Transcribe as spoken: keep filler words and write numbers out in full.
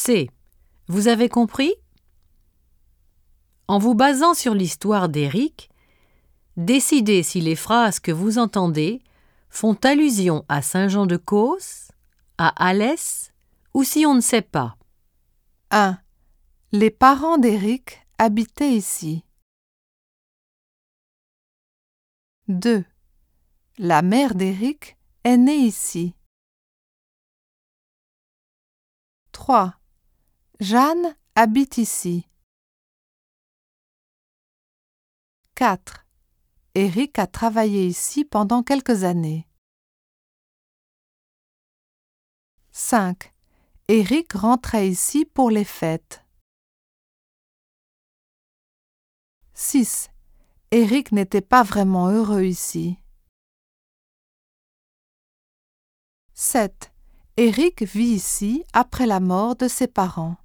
C. Vous avez compris? En vous basant sur l'histoire d'Éric, décidez si les phrases que vous entendez font allusion à Saint-Jean-de-Causse, à Alès ou si on ne sait pas. un. Les parents d'Éric habitaient ici. deux. La mère d'Éric est née ici. trois. Jeanne habite ici. quatre. Éric a travaillé ici pendant quelques années. cinq. Éric rentrait ici pour les fêtes. six. Éric n'était pas vraiment heureux ici. sept. Éric vit ici après la mort de ses parents.